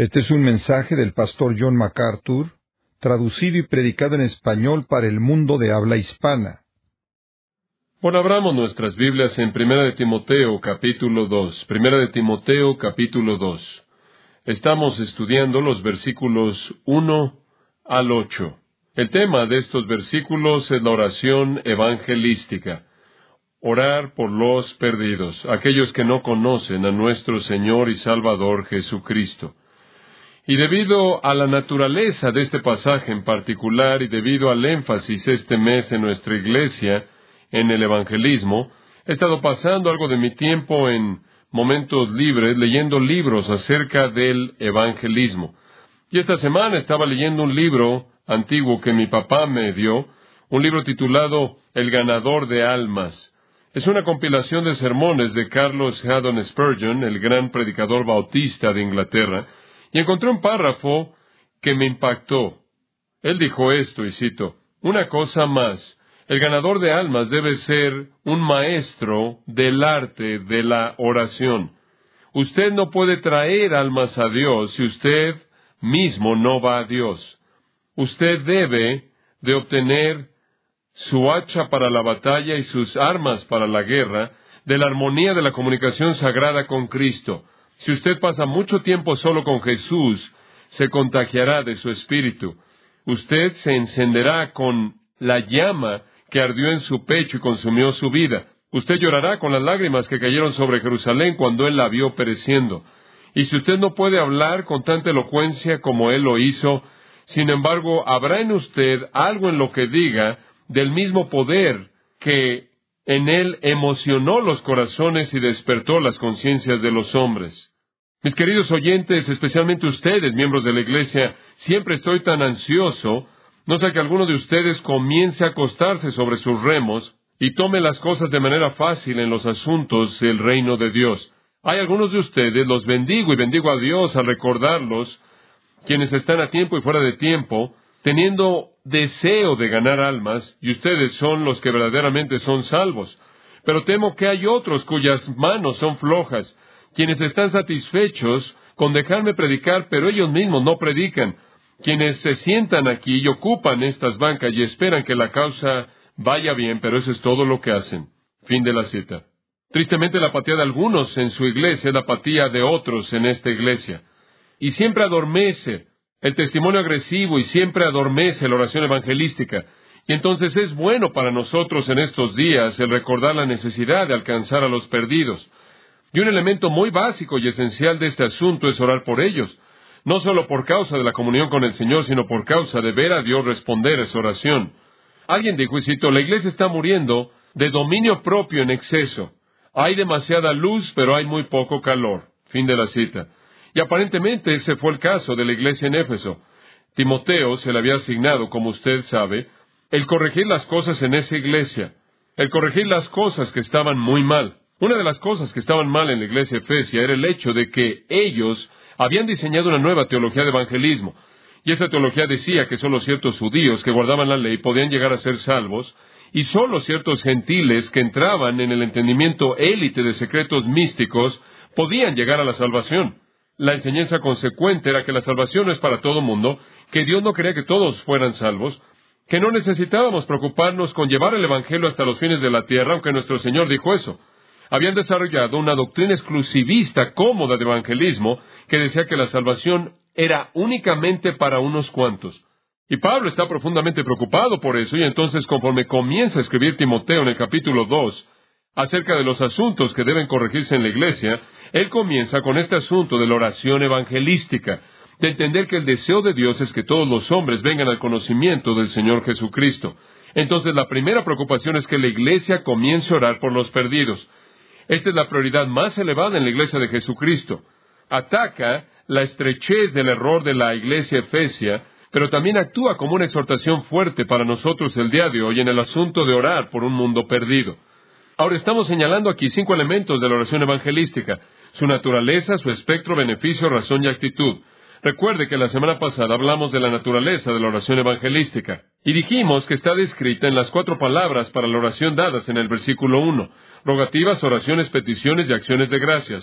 Este es un mensaje del pastor John MacArthur, traducido y predicado en español para el mundo de habla hispana. Bueno, abramos nuestras Biblias en 1 de Timoteo, capítulo 2. 1 de Timoteo, capítulo 2. Estamos estudiando los versículos 1 al 8. El tema de estos versículos es la oración evangelística. Orar por los perdidos, aquellos que no conocen a nuestro Señor y Salvador Jesucristo. Y debido a la naturaleza de este pasaje en particular y debido al énfasis este mes en nuestra iglesia en el evangelismo, he estado pasando algo de mi tiempo en momentos libres leyendo libros acerca del evangelismo. Y esta semana estaba leyendo un libro antiguo que mi papá me dio, un libro titulado El ganador de almas. Es una compilación de sermones de Carlos Haddon Spurgeon, el gran predicador bautista de Inglaterra, y encontré un párrafo que me impactó. Él dijo esto, y cito, «Una cosa más, el ganador de almas debe ser un maestro del arte de la oración. Usted no puede traer almas a Dios si usted mismo no va a Dios. Usted debe de obtener su hacha para la batalla y sus armas para la guerra de la armonía de la comunicación sagrada con Cristo. Si usted pasa mucho tiempo solo con Jesús, se contagiará de su espíritu. Usted se encenderá con la llama que ardió en su pecho y consumió su vida. Usted llorará con las lágrimas que cayeron sobre Jerusalén cuando Él la vio pereciendo. Y si usted no puede hablar con tanta elocuencia como Él lo hizo, sin embargo, habrá en usted algo en lo que diga del mismo poder que en Él emocionó los corazones y despertó las conciencias de los hombres. Mis queridos oyentes, especialmente ustedes, miembros de la iglesia, siempre estoy tan ansioso, no sea que alguno de ustedes comience a acostarse sobre sus remos y tome las cosas de manera fácil en los asuntos del reino de Dios. Hay algunos de ustedes, los bendigo y bendigo a Dios al recordarlos, quienes están a tiempo y fuera de tiempo, teniendo deseo de ganar almas, y ustedes son los que verdaderamente son salvos. Pero temo que hay otros cuyas manos son flojas, quienes están satisfechos con dejarme predicar, pero ellos mismos no predican, quienes se sientan aquí y ocupan estas bancas y esperan que la causa vaya bien, pero eso es todo lo que hacen. Fin de la cita. Tristemente, la apatía de algunos en su iglesia es la apatía de otros en esta iglesia. Y siempre adormece el testimonio agresivo y siempre adormece la oración evangelística. Y entonces es bueno para nosotros en estos días el recordar la necesidad de alcanzar a los perdidos. Y un elemento muy básico y esencial de este asunto es orar por ellos, no solo por causa de la comunión con el Señor, sino por causa de ver a Dios responder esa oración. Alguien dijo, y cito, la iglesia está muriendo de dominio propio en exceso. Hay demasiada luz, pero hay muy poco calor. Fin de la cita. Y aparentemente ese fue el caso de la iglesia en Éfeso. Timoteo se le había asignado, como usted sabe, el corregir las cosas en esa iglesia, el corregir las cosas que estaban muy mal. Una de las cosas que estaban mal en la iglesia efesia era el hecho de que ellos habían diseñado una nueva teología de evangelismo. Y esa teología decía que solo ciertos judíos que guardaban la ley podían llegar a ser salvos, y solo ciertos gentiles que entraban en el entendimiento élite de secretos místicos podían llegar a la salvación. La enseñanza consecuente era que la salvación no es para todo mundo, que Dios no quería que todos fueran salvos, que no necesitábamos preocuparnos con llevar el evangelio hasta los fines de la tierra, aunque nuestro Señor dijo eso. Habían desarrollado una doctrina exclusivista cómoda de evangelismo que decía que la salvación era únicamente para unos cuantos. Y Pablo está profundamente preocupado por eso, y entonces conforme comienza a escribir Timoteo en el capítulo 2, acerca de los asuntos que deben corregirse en la iglesia, él comienza con este asunto de la oración evangelística, de entender que el deseo de Dios es que todos los hombres vengan al conocimiento del Señor Jesucristo. Entonces la primera preocupación es que la iglesia comience a orar por los perdidos. Esta es la prioridad más elevada en la iglesia de Jesucristo. Ataca la estrechez del error de la iglesia efesia, pero también actúa como una exhortación fuerte para nosotros el día de hoy en el asunto de orar por un mundo perdido. Ahora estamos señalando aquí 5 elementos de la oración evangelística: su naturaleza, su espectro, beneficio, razón y actitud. Recuerde que la semana pasada hablamos de la naturaleza de la oración evangelística y dijimos que está descrita en las 4 palabras para la oración dadas en el versículo 1: rogativas, oraciones, peticiones y acciones de gracias.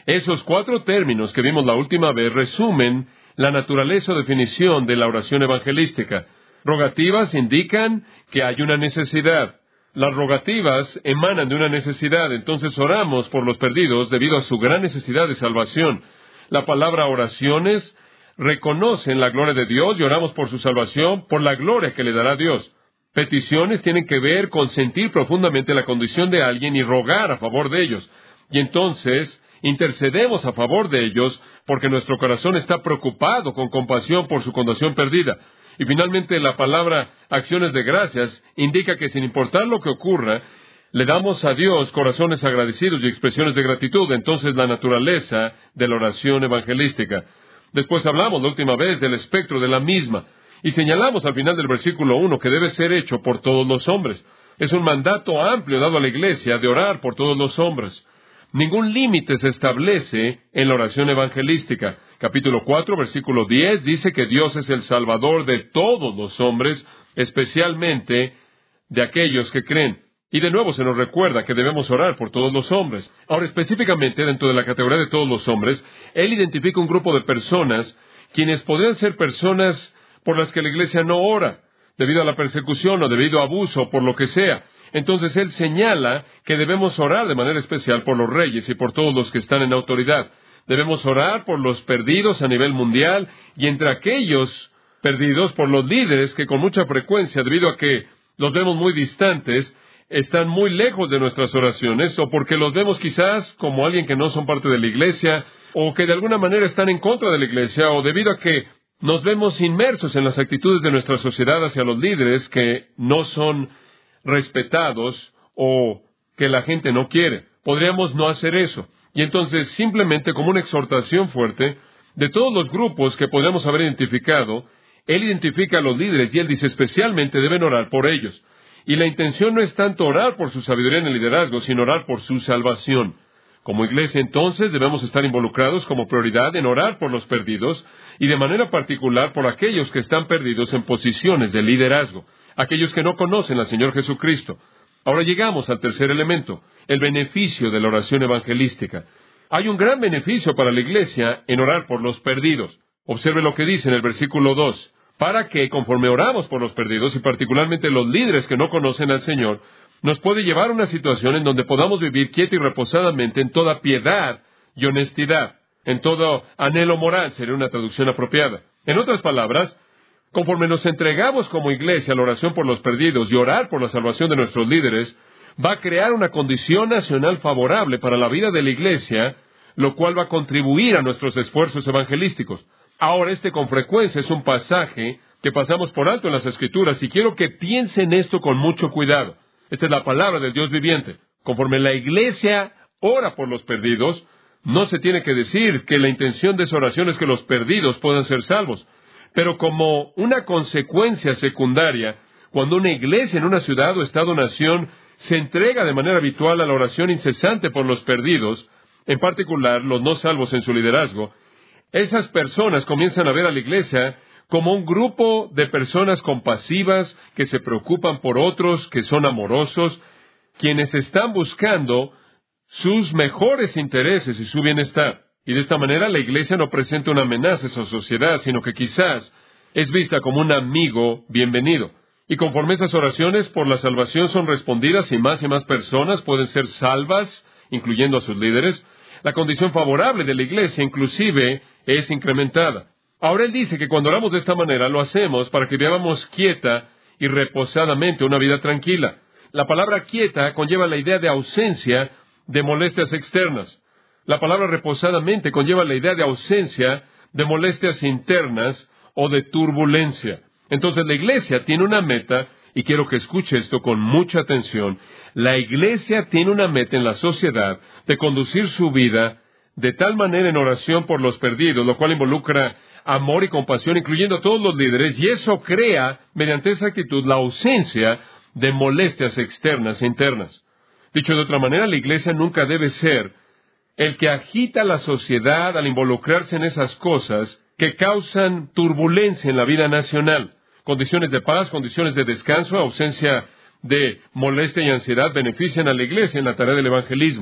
Esos 4 términos que vimos la última vez resumen la naturaleza o definición de la oración evangelística. Rogativas indican que hay una necesidad. Las rogativas emanan de una necesidad, entonces oramos por los perdidos debido a su gran necesidad de salvación. La palabra oraciones reconocen la gloria de Dios y oramos por su salvación, por la gloria que le dará Dios. Peticiones tienen que ver con sentir profundamente la condición de alguien y rogar a favor de ellos. Y entonces intercedemos a favor de ellos porque nuestro corazón está preocupado con compasión por su condición perdida. Y finalmente la palabra acciones de gracias indica que sin importar lo que ocurra, le damos a Dios corazones agradecidos y expresiones de gratitud. Entonces la naturaleza de la oración evangelística. Después hablamos la última vez del espectro de la misma y señalamos al final del versículo 1 que debe ser hecho por todos los hombres. Es un mandato amplio dado a la iglesia de orar por todos los hombres. Ningún límite se establece en la oración evangelística. Capítulo 4, versículo 10 dice que Dios es el Salvador de todos los hombres, especialmente de aquellos que creen. Y de nuevo se nos recuerda que debemos orar por todos los hombres. Ahora, específicamente dentro de la categoría de todos los hombres, Él identifica un grupo de personas quienes podrían ser personas por las que la iglesia no ora, debido a la persecución o debido a abuso o por lo que sea. Entonces Él señala que debemos orar de manera especial por los reyes y por todos los que están en autoridad. Debemos orar por los perdidos a nivel mundial y entre aquellos perdidos por los líderes que con mucha frecuencia, debido a que los vemos muy distantes, están muy lejos de nuestras oraciones o porque los vemos quizás como alguien que no son parte de la iglesia o que de alguna manera están en contra de la iglesia o debido a que nos vemos inmersos en las actitudes de nuestra sociedad hacia los líderes que no son respetados o que la gente no quiere. Podríamos no hacer eso. Y entonces, simplemente como una exhortación fuerte, de todos los grupos que podemos haber identificado, Él identifica a los líderes y Él dice especialmente deben orar por ellos. Y la intención no es tanto orar por su sabiduría en el liderazgo, sino orar por su salvación. Como iglesia, entonces, debemos estar involucrados como prioridad en orar por los perdidos y de manera particular por aquellos que están perdidos en posiciones de liderazgo, aquellos que no conocen al Señor Jesucristo. Ahora llegamos al tercer elemento, el beneficio de la oración evangelística. Hay un gran beneficio para la iglesia en orar por los perdidos. Observe lo que dice en el versículo 2. Para que, conforme oramos por los perdidos, y particularmente los líderes que no conocen al Señor, nos puede llevar a una situación en donde podamos vivir quieta y reposadamente en toda piedad y honestidad, en todo anhelo moral, sería una traducción apropiada. En otras palabras, conforme nos entregamos como iglesia a la oración por los perdidos y orar por la salvación de nuestros líderes, va a crear una condición nacional favorable para la vida de la iglesia, lo cual va a contribuir a nuestros esfuerzos evangelísticos. Ahora, con frecuencia es un pasaje que pasamos por alto en las Escrituras y quiero que piensen esto con mucho cuidado. Esta es la palabra del Dios viviente. Conforme la iglesia ora por los perdidos, no se tiene que decir que la intención de esa oración es que los perdidos puedan ser salvos. Pero como una consecuencia secundaria, cuando una iglesia en una ciudad o estado o nación se entrega de manera habitual a la oración incesante por los perdidos, en particular los no salvos en su liderazgo, esas personas comienzan a ver a la iglesia como un grupo de personas compasivas que se preocupan por otros, que son amorosos, quienes están buscando sus mejores intereses y su bienestar. Y de esta manera la iglesia no presenta una amenaza a su sociedad, sino que quizás es vista como un amigo bienvenido. Y conforme esas oraciones por la salvación son respondidas y más personas pueden ser salvas, incluyendo a sus líderes, la condición favorable de la iglesia inclusive es incrementada. Ahora Él dice que cuando oramos de esta manera lo hacemos para que vivamos quieta y reposadamente una vida tranquila. La palabra quieta conlleva la idea de ausencia de molestias externas. La palabra reposadamente conlleva la idea de ausencia de molestias internas o de turbulencia. Entonces la iglesia tiene una meta, y quiero que escuche esto con mucha atención. La iglesia tiene una meta en la sociedad de conducir su vida de tal manera en oración por los perdidos, lo cual involucra amor y compasión, incluyendo a todos los líderes, y eso crea, mediante esa actitud, la ausencia de molestias externas e internas. Dicho de otra manera, la iglesia nunca debe ser el que agita la sociedad al involucrarse en esas cosas que causan turbulencia en la vida nacional. Condiciones de paz, condiciones de descanso, ausencia de molestia y ansiedad benefician a la iglesia en la tarea del evangelismo.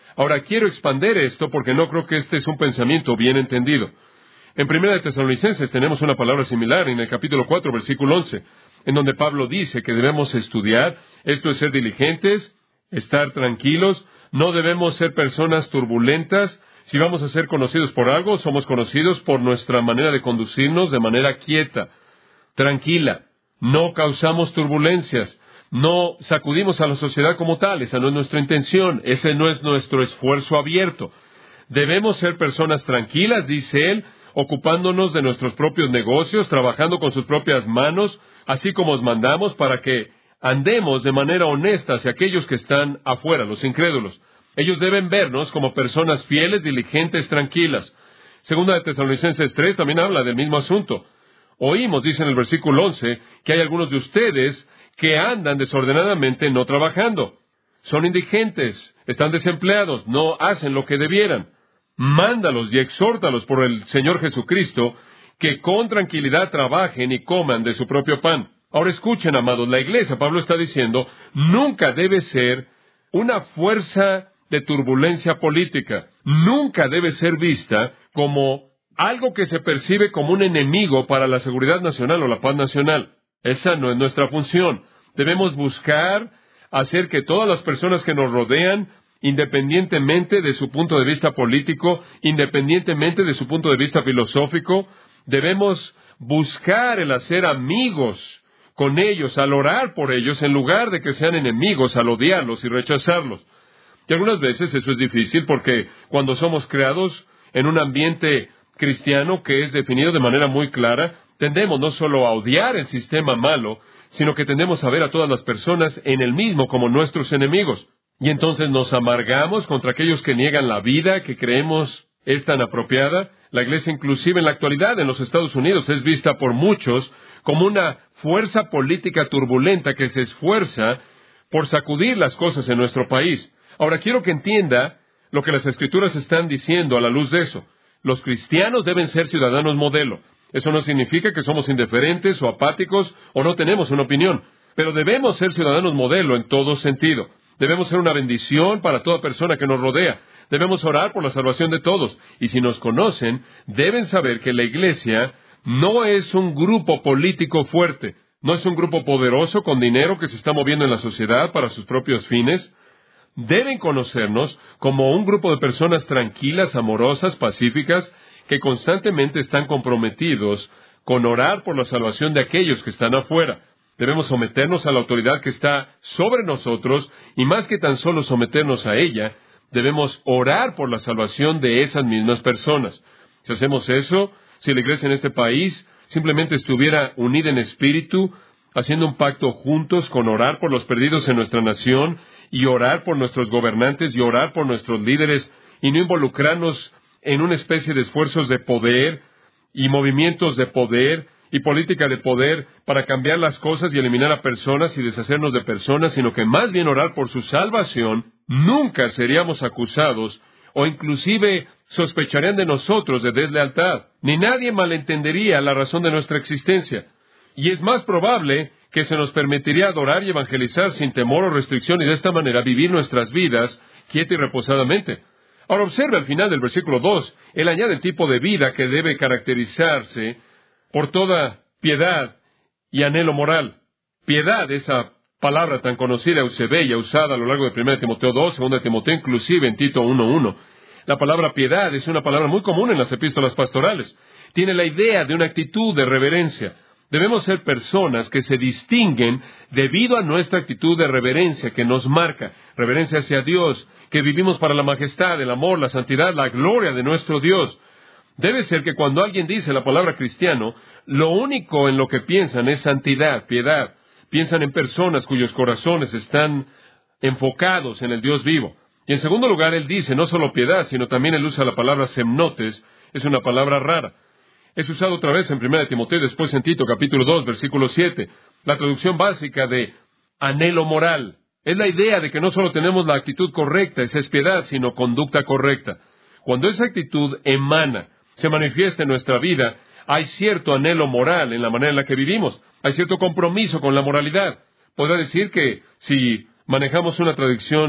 Ahora, quiero expander esto porque no creo que este es un pensamiento bien entendido. En 1 de Tesalonicenses tenemos una palabra similar en el capítulo 4, versículo 11, en donde Pablo dice que debemos estudiar, esto es ser diligentes, estar tranquilos, no debemos ser personas turbulentas. Si vamos a ser conocidos por algo, somos conocidos por nuestra manera de conducirnos de manera quieta, tranquila. No causamos turbulencias, no sacudimos a la sociedad como tal, esa no es nuestra intención, ese no es nuestro esfuerzo abierto. Debemos ser personas tranquilas, dice él, ocupándonos de nuestros propios negocios, trabajando con sus propias manos, así como os mandamos para que andemos de manera honesta hacia aquellos que están afuera, los incrédulos. Ellos deben vernos como personas fieles, diligentes, tranquilas. Segunda de Tesalonicenses 3 también habla del mismo asunto. Oímos, dice en el versículo 11, que hay algunos de ustedes que andan desordenadamente no trabajando. Son indigentes, están desempleados, no hacen lo que debieran. Mándalos y exhórtalos por el Señor Jesucristo que con tranquilidad trabajen y coman de su propio pan. Ahora escuchen, amados, la iglesia, Pablo está diciendo, nunca debe ser una fuerza de turbulencia política. Nunca debe ser vista como algo que se percibe como un enemigo para la seguridad nacional o la paz nacional. Esa no es nuestra función. Debemos buscar hacer que todas las personas que nos rodean, independientemente de su punto de vista político, independientemente de su punto de vista filosófico, debemos buscar el hacer amigos con ellos, al orar por ellos, en lugar de que sean enemigos, al odiarlos y rechazarlos. Y algunas veces eso es difícil porque cuando somos creados en un ambiente cristiano que es definido de manera muy clara, tendemos no solo a odiar el sistema malo, sino que tendemos a ver a todas las personas en el mismo como nuestros enemigos. Y entonces nos amargamos contra aquellos que niegan la vida que creemos es tan apropiada. La iglesia, inclusive en la actualidad en los Estados Unidos, es vista por muchos como una fuerza política turbulenta que se esfuerza por sacudir las cosas en nuestro país. Ahora quiero que entienda lo que las Escrituras están diciendo a la luz de eso. Los cristianos deben ser ciudadanos modelo. Eso no significa que somos indiferentes o apáticos o no tenemos una opinión, pero debemos ser ciudadanos modelo en todo sentido. Debemos ser una bendición para toda persona que nos rodea. Debemos orar por la salvación de todos. Y si nos conocen, deben saber que la iglesia no es un grupo político fuerte, no es un grupo poderoso con dinero que se está moviendo en la sociedad para sus propios fines. Deben conocernos como un grupo de personas tranquilas, amorosas, pacíficas, que constantemente están comprometidos con orar por la salvación de aquellos que están afuera. Debemos someternos a la autoridad que está sobre nosotros, y más que tan solo someternos a ella, debemos orar por la salvación de esas mismas personas. Si hacemos eso, si la iglesia en este país simplemente estuviera unida en espíritu, haciendo un pacto juntos con orar por los perdidos en nuestra nación, y orar por nuestros gobernantes, y orar por nuestros líderes, y no involucrarnos en una especie de esfuerzos de poder, y movimientos de poder, y política de poder para cambiar las cosas y eliminar a personas y deshacernos de personas, sino que más bien orar por su salvación, nunca seríamos acusados o inclusive sospecharían de nosotros de deslealtad. Ni nadie malentendería la razón de nuestra existencia. Y es más probable que se nos permitiría adorar y evangelizar sin temor o restricción y de esta manera vivir nuestras vidas quieta y reposadamente. Ahora observe al final del versículo 2, él añade el tipo de vida que debe caracterizarse por toda piedad y anhelo moral. Piedad, esa palabra tan conocida, eusebia, usada a lo largo de 1 Timoteo 2, 2 Timoteo, inclusive en Tito 1:1. La palabra piedad es una palabra muy común en las epístolas pastorales. Tiene la idea de una actitud de reverencia. Debemos ser personas que se distinguen debido a nuestra actitud de reverencia que nos marca. Reverencia hacia Dios, que vivimos para la majestad, el amor, la santidad, la gloria de nuestro Dios. Debe ser que cuando alguien dice la palabra cristiano, lo único en lo que piensan es santidad, piedad. Piensan en personas cuyos corazones están enfocados en el Dios vivo. Y en segundo lugar, él dice no solo piedad, sino también él usa la palabra semnotes. Es una palabra rara. Es usado otra vez en 1 Timoteo, después en Tito, capítulo 2, versículo 7. La traducción básica de anhelo moral. Es la idea de que no solo tenemos la actitud correcta, esa es piedad, sino conducta correcta. Cuando esa actitud emana, se manifiesta en nuestra vida, hay cierto anhelo moral en la manera en la que vivimos. Hay cierto compromiso con la moralidad. Podrá decir que si manejamos una traducción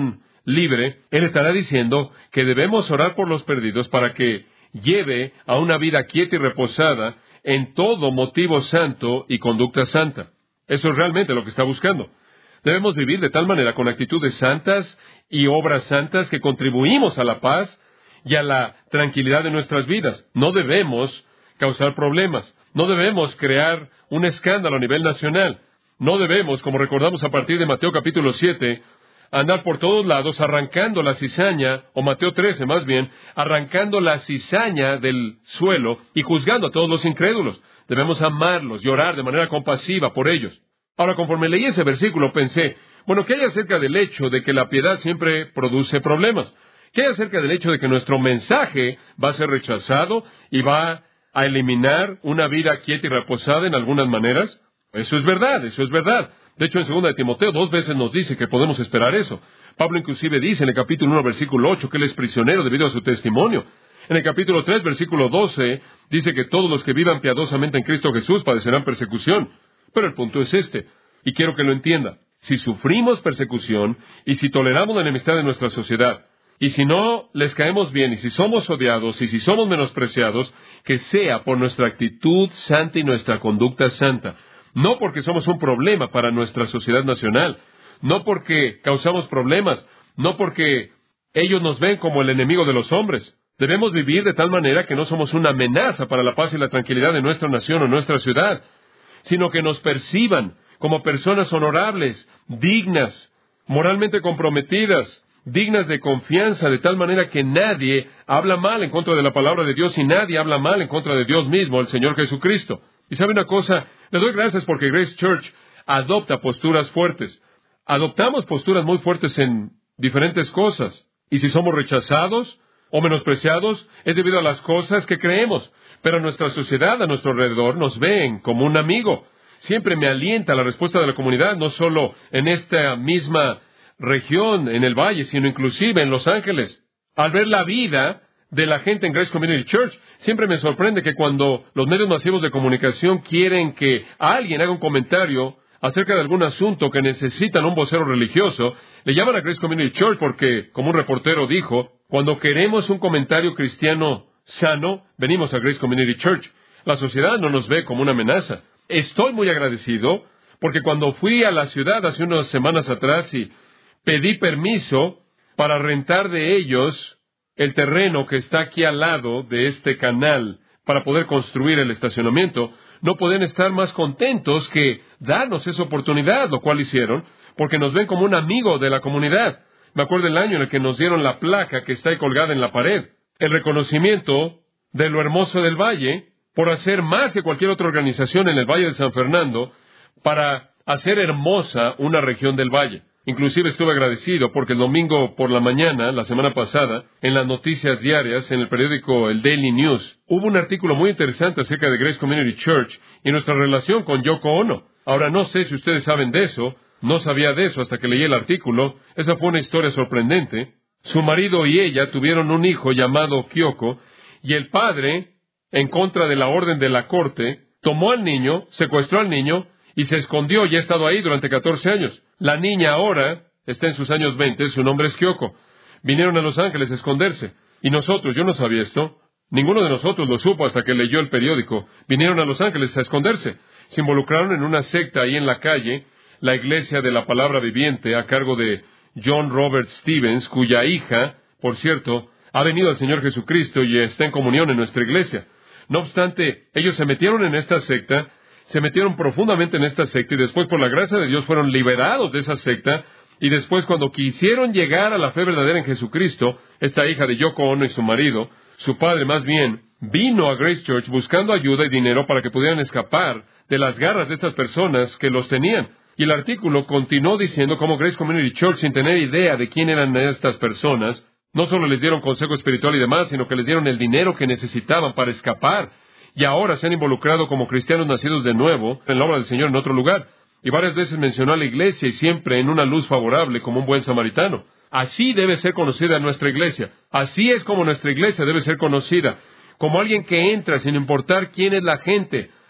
libre, Él estará diciendo que debemos orar por los perdidos para que lleve a una vida quieta y reposada en todo motivo santo y conducta santa. Eso es realmente lo que está buscando. Debemos vivir de tal manera con actitudes santas y obras santas que contribuimos a la paz y a la tranquilidad de nuestras vidas. No debemos causar problemas. No debemos crear un escándalo a nivel nacional. No debemos, como recordamos a partir de Mateo capítulo 7, andar por todos lados arrancando la cizaña, o Mateo 13 más bien, arrancando la cizaña del suelo y juzgando a todos los incrédulos. Debemos amarlos y orar de manera compasiva por ellos. Ahora, conforme leí ese versículo, pensé, bueno, ¿qué hay acerca del hecho de que la piedad siempre produce problemas? ¿Qué hay acerca del hecho de que nuestro mensaje va a ser rechazado y va a eliminar una vida quieta y reposada en algunas maneras? Eso es verdad, eso es verdad. De hecho, en 2 de Timoteo 2 veces nos dice que podemos esperar eso. Pablo inclusive dice en el capítulo 1, versículo 8, que él es prisionero debido a su testimonio. En el capítulo 3, versículo 12, dice que todos los que vivan piadosamente en Cristo Jesús padecerán persecución. Pero el punto es este, y quiero que lo entienda. Si sufrimos persecución, y si toleramos la enemistad de nuestra sociedad, y si no les caemos bien, y si somos odiados, y si somos menospreciados, que sea por nuestra actitud santa y nuestra conducta santa. No porque somos un problema para nuestra sociedad nacional, no porque causamos problemas, no porque ellos nos ven como el enemigo de los hombres. Debemos vivir de tal manera que no somos una amenaza para la paz y la tranquilidad de nuestra nación o nuestra ciudad, sino que nos perciban como personas honorables, dignas, moralmente comprometidas, dignas de confianza, de tal manera que nadie habla mal en contra de la palabra de Dios y nadie habla mal en contra de Dios mismo, el Señor Jesucristo. Y sabe una cosa, le doy gracias porque Grace Church adopta posturas fuertes. Adoptamos posturas muy fuertes en diferentes cosas. Y si somos rechazados o menospreciados, es debido a las cosas que creemos. Pero nuestra sociedad a nuestro alrededor nos ven como un amigo. Siempre me alienta la respuesta de la comunidad, no solo en esta misma región, en el valle, sino inclusive en Los Ángeles. Al ver la vida de la gente en Grace Community Church, siempre me sorprende que cuando los medios masivos de comunicación quieren que alguien haga un comentario acerca de algún asunto que necesitan un vocero religioso, le llaman a Grace Community Church porque, como un reportero dijo, cuando queremos un comentario cristiano sano, venimos a Grace Community Church. La sociedad no nos ve como una amenaza. Estoy muy agradecido porque cuando fui a la ciudad hace unas semanas atrás y pedí permiso para rentar de ellos el terreno que está aquí al lado de este canal para poder construir el estacionamiento, no pueden estar más contentos que darnos esa oportunidad, lo cual hicieron, porque nos ven como un amigo de la comunidad. Me acuerdo el año en el que nos dieron la placa que está ahí colgada en la pared, el reconocimiento de lo hermoso del valle, por hacer más que cualquier otra organización en el Valle de San Fernando, para hacer hermosa una región del valle. Inclusive estuve agradecido porque el domingo por la mañana, la semana pasada, en las noticias diarias, en el periódico el Daily News, hubo un artículo muy interesante acerca de Grace Community Church y nuestra relación con Yoko Ono. Ahora, no sé si ustedes saben de eso, no sabía de eso hasta que leí el artículo. Esa fue una historia sorprendente. Su marido y ella tuvieron un hijo llamado Kyoko, y el padre, en contra de la orden de la corte, tomó al niño, secuestró al niño, y se escondió y ha estado ahí durante 14 años. La niña ahora está en sus años 20, su nombre es Kyoko. Vinieron a Los Ángeles a esconderse. Y nosotros, yo no sabía esto, ninguno de nosotros lo supo hasta que leyó el periódico. Vinieron a Los Ángeles a esconderse. Se involucraron en una secta ahí en la calle, la Iglesia de la Palabra Viviente, a cargo de John Robert Stevens, cuya hija, por cierto, ha venido al Señor Jesucristo y está en comunión en nuestra iglesia. No obstante, ellos se metieron en esta secta, se metieron profundamente en esta secta y después, por la gracia de Dios, fueron liberados de esa secta. Y después, cuando quisieron llegar a la fe verdadera en Jesucristo, esta hija de Yoko Ono y su marido, su padre más bien, vino a Grace Church buscando ayuda y dinero para que pudieran escapar de las garras de estas personas que los tenían. Y el artículo continuó diciendo cómo Grace Community Church, sin tener idea de quién eran estas personas, no solo les dieron consejo espiritual y demás, sino que les dieron el dinero que necesitaban para escapar. Y ahora se han involucrado como cristianos nacidos de nuevo en la obra del Señor en otro lugar. Y varias veces mencionó a la iglesia y siempre en una luz favorable como un buen samaritano. Así debe ser conocida nuestra iglesia. Así es como nuestra iglesia debe ser conocida. Como alguien que entra sin importar quién es la gente.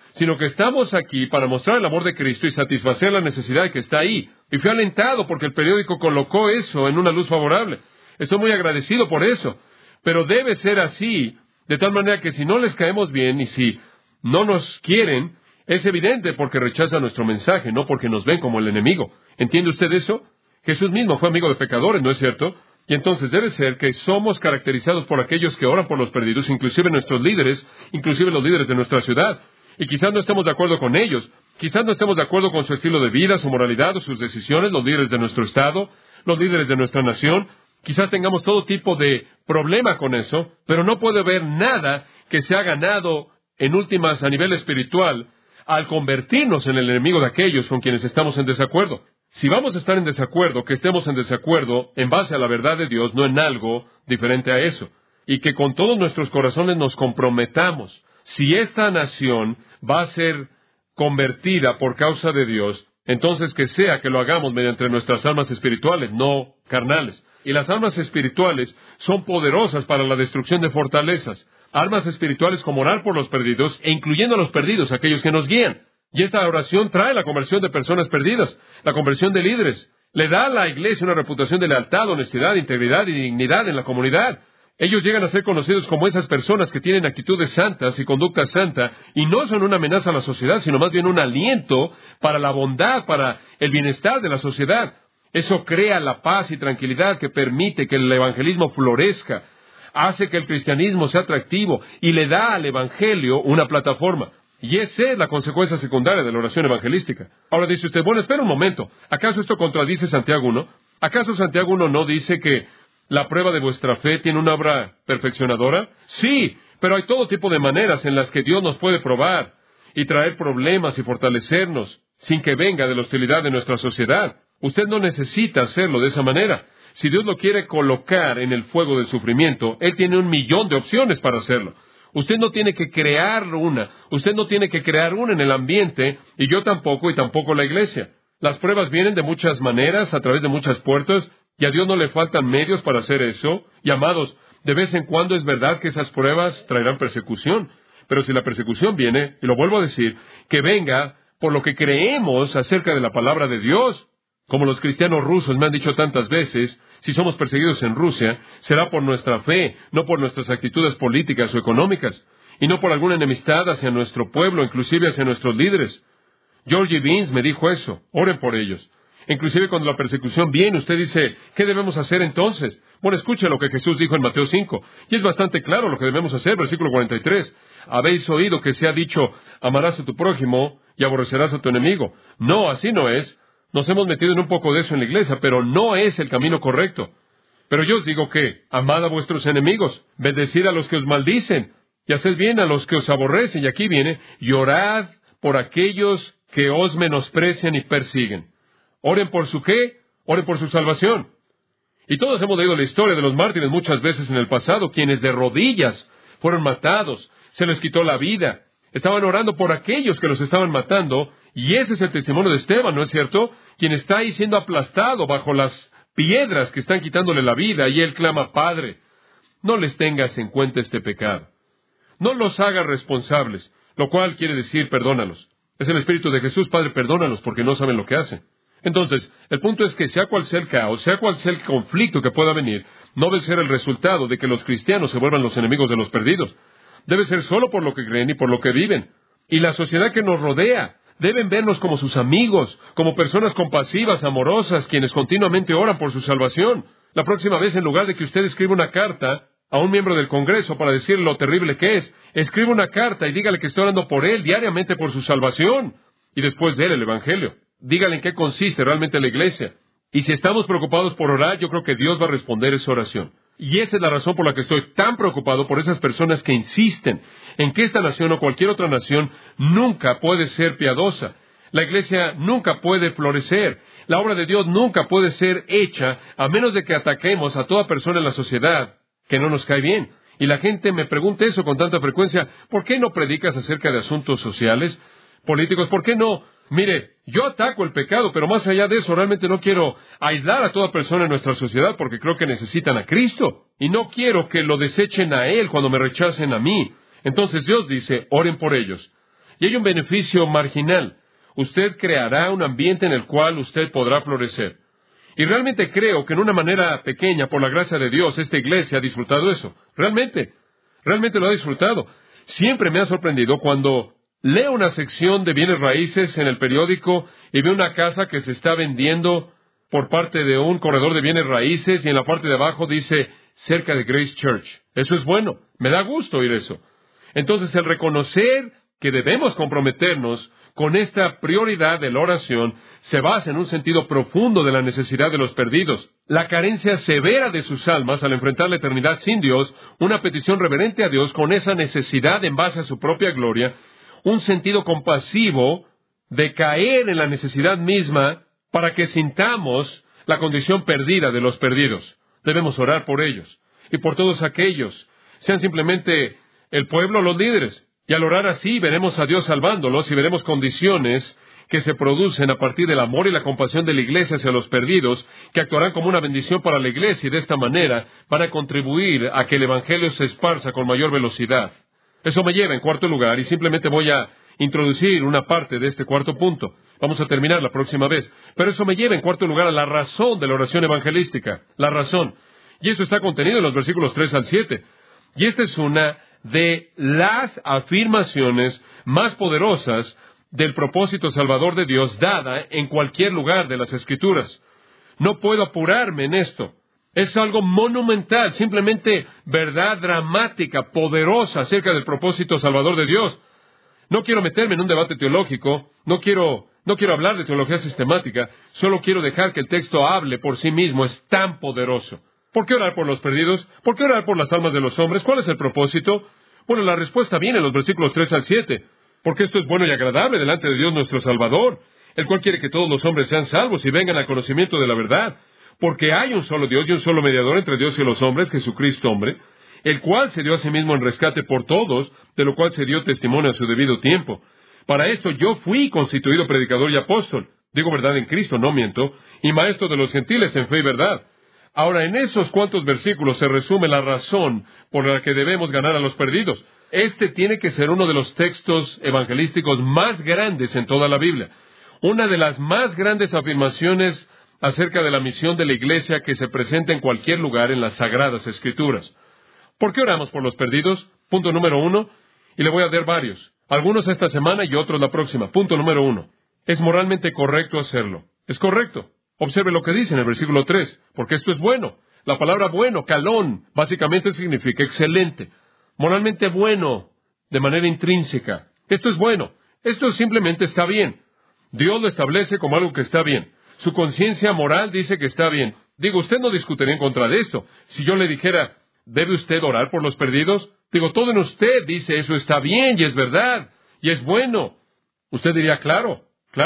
sino que estamos aquí para mostrar el amor de Cristo y satisfacer la necesidad que está ahí. Y fui alentado porque el periódico colocó eso en una luz favorable. Estoy muy agradecido por eso. Pero debe ser así, de tal manera que si no les caemos bien y si no nos quieren, es evidente porque rechazan nuestro mensaje, no porque nos ven como el enemigo. ¿Entiende usted eso? Jesús mismo fue amigo de pecadores, ¿no es cierto? Y entonces debe ser que somos caracterizados por aquellos que oran por los perdidos, inclusive nuestros líderes, inclusive los líderes de nuestra ciudad. Y quizás no estemos de acuerdo con ellos, quizás no estemos de acuerdo con su estilo de vida, su moralidad o sus decisiones, los líderes de nuestro estado, los líderes de nuestra nación. Quizás tengamos todo tipo de problema con eso, pero no puede haber nada que se ha ganado en últimas a nivel espiritual al convertirnos en el enemigo de aquellos con quienes estamos en desacuerdo. Si vamos a estar en desacuerdo, que estemos en desacuerdo en base a la verdad de Dios, no en algo diferente a eso. Y que con todos nuestros corazones nos comprometamos. Si esta nación va a ser convertida por causa de Dios, entonces que sea que lo hagamos mediante nuestras armas espirituales, no carnales. Y las armas espirituales son poderosas para la destrucción de fortalezas. Armas espirituales como orar por los perdidos, e incluyendo a los perdidos, aquellos que nos guían. Y esta oración trae la conversión de personas perdidas, la conversión de líderes. Le da a la iglesia una reputación de lealtad, honestidad, integridad y dignidad en la comunidad. Ellos llegan a ser conocidos como esas personas que tienen actitudes santas y conducta santa, y no son una amenaza a la sociedad, sino más bien un aliento para la bondad, para el bienestar de la sociedad. Eso crea la paz y tranquilidad que permite que el evangelismo florezca, hace que el cristianismo sea atractivo y le da al evangelio una plataforma. Y esa es la consecuencia secundaria de la oración evangelística. Ahora dice usted, bueno, espera un momento, ¿acaso esto contradice Santiago 1? ¿Acaso Santiago 1 no dice que la prueba de vuestra fe tiene una obra perfeccionadora? Sí, pero hay todo tipo de maneras en las que Dios nos puede probar y traer problemas y fortalecernos sin que venga de la hostilidad de nuestra sociedad. Usted no necesita hacerlo de esa manera. Si Dios lo quiere colocar en el fuego del sufrimiento, Él tiene 1,000,000 de opciones para hacerlo. Usted no tiene que crear una. Usted no tiene que crear una en el ambiente, y yo tampoco, y tampoco la iglesia. Las pruebas vienen de muchas maneras, a través de muchas puertas, y a Dios no le faltan medios para hacer eso. Y amados, de vez en cuando es verdad que esas pruebas traerán persecución. Pero si la persecución viene, y lo vuelvo a decir, que venga por lo que creemos acerca de la palabra de Dios. Como los cristianos rusos me han dicho tantas veces, si somos perseguidos en Rusia, será por nuestra fe, no por nuestras actitudes políticas o económicas, y no por alguna enemistad hacia nuestro pueblo, inclusive hacia nuestros líderes. George Beans me dijo eso, oren por ellos. Inclusive cuando la persecución viene, usted dice, ¿qué debemos hacer entonces? Bueno, escuche lo que Jesús dijo en Mateo 5, y es bastante claro lo que debemos hacer, versículo 43. Habéis oído que se ha dicho, amarás a tu prójimo y aborrecerás a tu enemigo. No, así no es. Nos hemos metido en un poco de eso en la iglesia, pero no es el camino correcto. Pero yo os digo que, amad a vuestros enemigos, bendecid a los que os maldicen, y haced bien a los que os aborrecen. Y aquí viene, y orad por aquellos que os menosprecian y persiguen. Oren por su ¿qué? Oren por su salvación. Y todos hemos leído la historia de los mártires muchas veces en el pasado, quienes de rodillas fueron matados, se les quitó la vida. Estaban orando por aquellos que los estaban matando, y ese es el testimonio de Esteban, ¿no es cierto? Quien está ahí siendo aplastado bajo las piedras que están quitándole la vida, y él clama, Padre, no les tengas en cuenta este pecado. No los hagas responsables, lo cual quiere decir, perdónalos. Es el Espíritu de Jesús, Padre, perdónalos porque no saben lo que hacen. Entonces, el punto es que sea cual sea el caos, sea cual sea el conflicto que pueda venir, no debe ser el resultado de que los cristianos se vuelvan los enemigos de los perdidos. Debe ser solo por lo que creen y por lo que viven. Y la sociedad que nos rodea deben vernos como sus amigos, como personas compasivas, amorosas, quienes continuamente oran por su salvación. La próxima vez, en lugar de que usted escriba una carta a un miembro del Congreso para decirle lo terrible que es, escriba una carta y dígale que está orando por él diariamente por su salvación. Y después de él el Evangelio. Dígale en qué consiste realmente la iglesia. Y si estamos preocupados por orar, yo creo que Dios va a responder esa oración. Y esa es la razón por la que estoy tan preocupado por esas personas que insisten en que esta nación o cualquier otra nación nunca puede ser piadosa. La iglesia nunca puede florecer. La obra de Dios nunca puede ser hecha a menos de que ataquemos a toda persona en la sociedad que no nos cae bien. Y la gente me pregunta eso con tanta frecuencia. ¿Por qué no predicas acerca de asuntos sociales, políticos? ¿Por qué no? Mire, yo ataco el pecado, pero más allá de eso, realmente no quiero aislar a toda persona en nuestra sociedad porque creo que necesitan a Cristo. Y no quiero que lo desechen a Él cuando me rechacen a mí. Entonces Dios dice, oren por ellos. Y hay un beneficio marginal. Usted creará un ambiente en el cual usted podrá florecer. Y realmente creo que en una manera pequeña, por la gracia de Dios, esta iglesia ha disfrutado eso. Realmente lo ha disfrutado. Siempre me ha sorprendido cuando leo una sección de bienes raíces en el periódico y veo una casa que se está vendiendo por parte de un corredor de bienes raíces y en la parte de abajo dice cerca de Grace Church. Eso es bueno. Me da gusto oír eso. Entonces, el reconocer que debemos comprometernos con esta prioridad de la oración se basa en un sentido profundo de la necesidad de los perdidos, la carencia severa de sus almas al enfrentar la eternidad sin Dios, una petición reverente a Dios con esa necesidad en base a su propia gloria, un sentido compasivo de caer en la necesidad misma para que sintamos la condición perdida de los perdidos. Debemos orar por ellos y por todos aquellos, sean simplemente el pueblo o los líderes. Y al orar así, veremos a Dios salvándolos y veremos condiciones que se producen a partir del amor y la compasión de la iglesia hacia los perdidos, que actuarán como una bendición para la iglesia y de esta manera van a contribuir a que el evangelio se esparza con mayor velocidad. Eso me lleva en cuarto lugar y simplemente voy a introducir una parte de este cuarto punto. Vamos a terminar la próxima vez. Pero eso me lleva en cuarto lugar a la razón de la oración evangelística. La razón. Y eso está contenido en los versículos 3 al 7. Y esta es una de las afirmaciones más poderosas del propósito salvador de Dios dada en cualquier lugar de las Escrituras. No puedo apurarme en esto. Es algo monumental, simplemente verdad dramática, poderosa acerca del propósito salvador de Dios. No quiero meterme en un debate teológico, no quiero hablar de teología sistemática, solo quiero dejar que el texto hable por sí mismo, es tan poderoso. ¿Por qué orar por los perdidos? ¿Por qué orar por las almas de los hombres? ¿Cuál es el propósito? Bueno, la respuesta viene en los versículos 3 al 7. Porque esto es bueno y agradable delante de Dios nuestro Salvador, el cual quiere que todos los hombres sean salvos y vengan al conocimiento de la verdad. Porque hay un solo Dios y un solo mediador entre Dios y los hombres, Jesucristo hombre, el cual se dio a sí mismo en rescate por todos, de lo cual se dio testimonio a su debido tiempo. Para esto yo fui constituido predicador y apóstol, digo verdad en Cristo, no miento, y maestro de los gentiles en fe y verdad. Ahora, en esos cuantos versículos se resume la razón por la que debemos ganar a los perdidos. Este tiene que ser uno de los textos evangelísticos más grandes en toda la Biblia. Una de las más grandes afirmaciones acerca de la misión de la iglesia que se presenta en cualquier lugar en las Sagradas Escrituras. ¿Por qué oramos por los perdidos? Punto número 1, y le voy a dar varios. Algunos esta semana y otros la próxima. Punto número 1. Es moralmente correcto hacerlo. Es correcto. Observe lo que dice en el versículo 3, porque esto es bueno. La palabra bueno, kalón, básicamente significa excelente. Moralmente bueno, de manera intrínseca. Esto es bueno. Esto simplemente está bien. Dios lo establece como algo que está bien. Su conciencia moral dice que está bien. Digo, usted no discutiría en contra de esto. Si yo le dijera, ¿debe usted orar por los perdidos? Digo, todo en usted dice eso está bien y es verdad y es bueno. Usted diría, claro.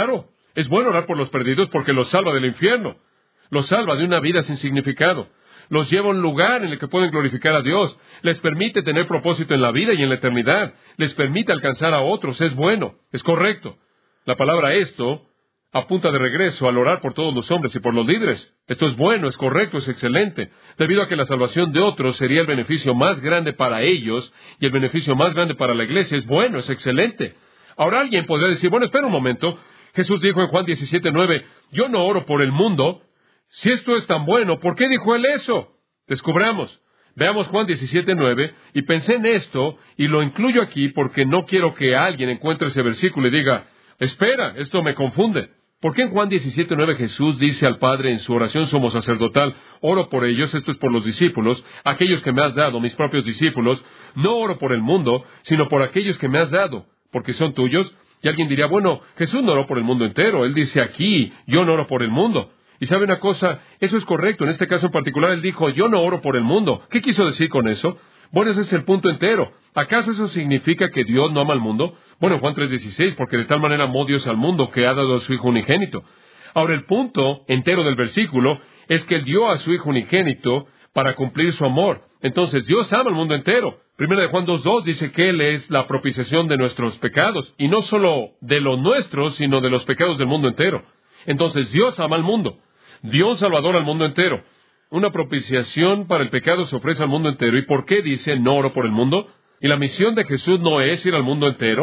Es bueno orar por los perdidos porque los salva del infierno. Los salva de una vida sin significado. Los lleva a un lugar en el que pueden glorificar a Dios. Les permite tener propósito en la vida y en la eternidad. Les permite alcanzar a otros. Es bueno. Es correcto. La palabra esto apunta de regreso al orar por todos los hombres y por los líderes. Esto es bueno, es correcto, es excelente. Debido a que la salvación de otros sería el beneficio más grande para ellos y el beneficio más grande para la iglesia. Es bueno, es excelente. Ahora alguien podría decir, bueno, espera un momento. Jesús dijo en Juan 17:9, yo no oro por el mundo. Si esto es tan bueno, ¿por qué dijo Él eso? Descubramos. Veamos Juan 17:9, y pensé en esto, y lo incluyo aquí porque no quiero que alguien encuentre ese versículo y diga, espera, esto me confunde. ¿Por qué en Juan 17:9 Jesús dice al Padre en su oración sumo sacerdotal, oro por ellos, esto es por los discípulos, aquellos que me has dado, mis propios discípulos, no oro por el mundo, sino por aquellos que me has dado, porque son tuyos? Y alguien diría, bueno, Jesús no oró por el mundo entero. Él dice aquí, yo no oro por el mundo. Y sabe una cosa, eso es correcto. En este caso en particular, Él dijo, yo no oro por el mundo. ¿Qué quiso decir con eso? Bueno, ese es el punto entero. ¿Acaso eso significa que Dios no ama al mundo? Bueno, en Juan 3:16, porque de tal manera amó Dios al mundo que ha dado a su Hijo unigénito. Ahora, el punto entero del versículo es que Él dio a su Hijo unigénito para cumplir su amor. Entonces, Dios ama al mundo entero. Primera de Juan 2:2 dice que Él es la propiciación de nuestros pecados, y no solo de los nuestros, sino de los pecados del mundo entero. Entonces, Dios ama al mundo, dio un Salvador al mundo entero. Una propiciación para el pecado se ofrece al mundo entero. ¿Y por qué dice no oro por el mundo? ¿Y la misión de Jesús no es ir al mundo entero?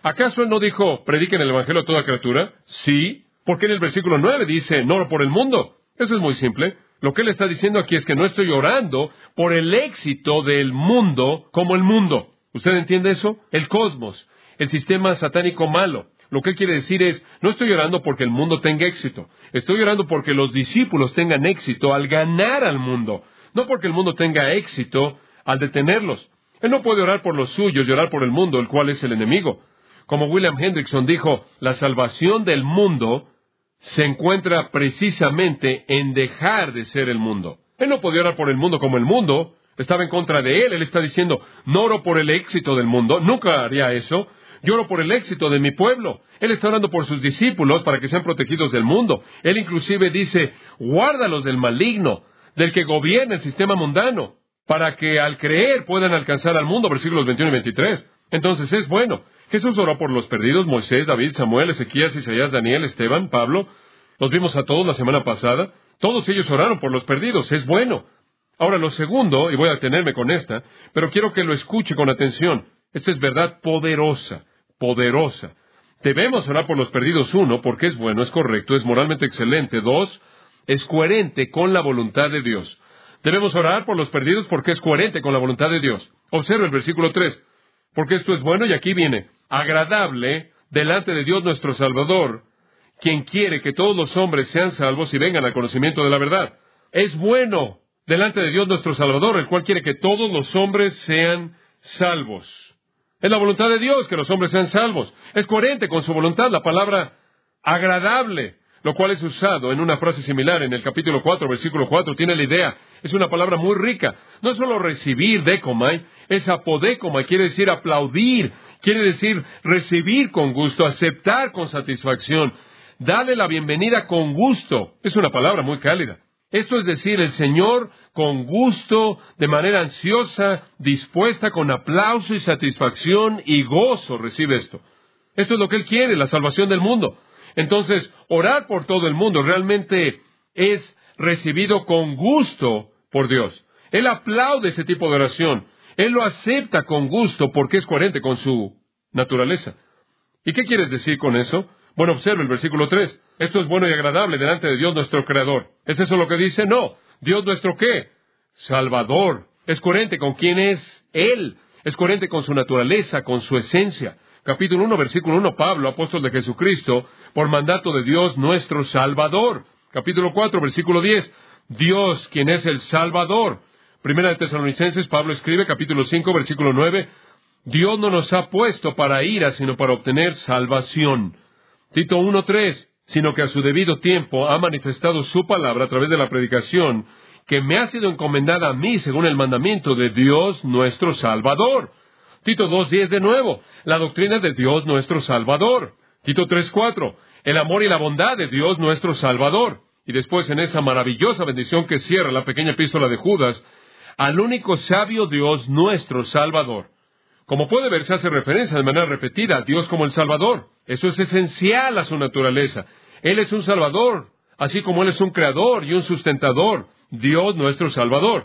¿Acaso Él no dijo, prediquen el Evangelio a toda criatura? Sí, porque en el versículo 9 dice, no oro por el mundo. Eso es muy simple. Lo que Él está diciendo aquí es que no estoy orando por el éxito del mundo como el mundo. ¿Usted entiende eso? El cosmos, el sistema satánico malo. Lo que Él quiere decir es, no estoy orando porque el mundo tenga éxito. Estoy orando porque los discípulos tengan éxito al ganar al mundo. No porque el mundo tenga éxito al detenerlos. Él no puede orar por los suyos y orar por el mundo, el cual es el enemigo. Como William Hendrickson dijo, la salvación del mundo se encuentra precisamente en dejar de ser el mundo. Él no podía orar por el mundo como el mundo estaba en contra de él. Él está diciendo, no oro por el éxito del mundo, nunca haría eso. Yo oro por el éxito de mi pueblo. Él está orando por sus discípulos para que sean protegidos del mundo. Él inclusive dice, guárdalos del maligno, del que gobierna el sistema mundano, para que al creer puedan alcanzar al mundo, versículos 21 y 23. Entonces es bueno. Jesús oró por los perdidos, Moisés, David, Samuel, Ezequías, Isaías, Daniel, Esteban, Pablo. Los vimos a todos la semana pasada. Todos ellos oraron por los perdidos. Es bueno. Ahora, lo segundo, y voy a detenerme con esta, pero quiero que lo escuche con atención. Esta es verdad poderosa, poderosa. Debemos orar por los perdidos, 1, porque es bueno, es correcto, es moralmente excelente. 2, es coherente con la voluntad de Dios. Debemos orar por los perdidos porque es coherente con la voluntad de Dios. Observe el versículo 3. Porque esto es bueno, y aquí viene, agradable delante de Dios nuestro Salvador, quien quiere que todos los hombres sean salvos y vengan al conocimiento de la verdad. Es bueno delante de Dios nuestro Salvador, el cual quiere que todos los hombres sean salvos. Es la voluntad de Dios que los hombres sean salvos. Es coherente con su voluntad. La palabra agradable, lo cual es usado en una frase similar en el capítulo 4, versículo 4, tiene la idea. Es una palabra muy rica. No es solo recibir, decomai, es apodecomai, quiere decir aplaudir, quiere decir recibir con gusto, aceptar con satisfacción, darle la bienvenida con gusto. Es una palabra muy cálida. Esto es decir, el Señor con gusto, de manera ansiosa, dispuesta, con aplauso y satisfacción y gozo recibe esto. Esto es lo que Él quiere, la salvación del mundo. Entonces, orar por todo el mundo realmente es recibido con gusto por Dios. Él aplaude ese tipo de oración. Él lo acepta con gusto porque es coherente con su naturaleza. ¿Y qué quieres decir con eso? Bueno, observe el versículo 3. Esto es bueno y agradable delante de Dios nuestro Creador. ¿Es eso lo que dice? No. ¿Dios nuestro qué? Salvador. Es coherente con quién es Él. Es coherente con su naturaleza, con su esencia. Capítulo 1, versículo 1, Pablo, apóstol de Jesucristo, por mandato de Dios nuestro Salvador. Capítulo 4, versículo 10, Dios, quien es el Salvador. Primera de Tesalonicenses, Pablo escribe, capítulo 5, versículo 9, Dios no nos ha puesto para ira, sino para obtener salvación. Tito 1:3, sino que a su debido tiempo ha manifestado su palabra a través de la predicación, que me ha sido encomendada a mí según el mandamiento de Dios nuestro Salvador. Tito 2:10 de nuevo, la doctrina de Dios nuestro Salvador. Tito 3:4, el amor y la bondad de Dios nuestro Salvador. Y después en esa maravillosa bendición que cierra la pequeña epístola de Judas, al único sabio Dios nuestro Salvador. Como puede ver, se hace referencia de manera repetida a Dios como el Salvador. Eso es esencial a su naturaleza. Él es un Salvador, así como Él es un Creador y un sustentador. Dios nuestro Salvador.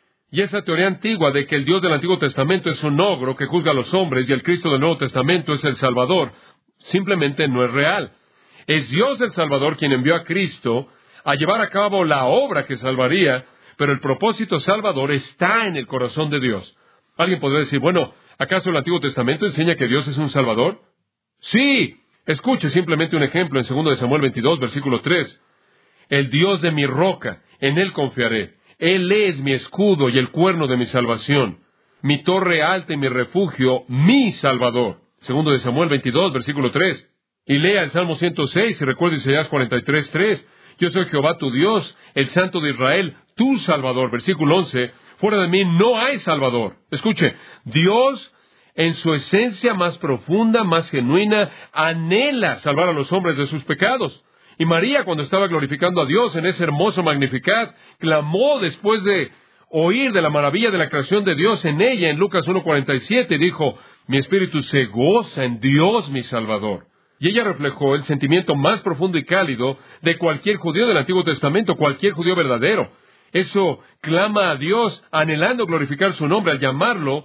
Y esa teoría antigua de que el Dios del Antiguo Testamento es un ogro que juzga a los hombres y el Cristo del Nuevo Testamento es el Salvador, simplemente no es real. Es Dios el Salvador quien envió a Cristo a llevar a cabo la obra que salvaría, pero el propósito salvador está en el corazón de Dios. Alguien podría decir, bueno, ¿acaso el Antiguo Testamento enseña que Dios es un Salvador? Sí. Escuche simplemente un ejemplo en 2 de Samuel 22, versículo 3. El Dios de mi roca, en Él confiaré. Él es mi escudo y el cuerno de mi salvación. Mi torre alta y mi refugio, mi Salvador. 2 de Samuel 22, versículo 3. Y lea el Salmo 106 y recuerde Isaías 43:3. Yo soy Jehová tu Dios, el Santo de Israel, tu Salvador. Versículo 11. Fuera de mí no hay Salvador. Escuche, Dios en su esencia más profunda, más genuina, anhela salvar a los hombres de sus pecados. Y María, cuando estaba glorificando a Dios en ese hermoso Magnificat, clamó después de oír de la maravilla de la creación de Dios en ella, en Lucas 1:47, y dijo, mi espíritu se goza en Dios mi Salvador. Y ella reflejó el sentimiento más profundo y cálido de cualquier judío del Antiguo Testamento, cualquier judío verdadero. Eso clama a Dios, anhelando glorificar su nombre al llamarlo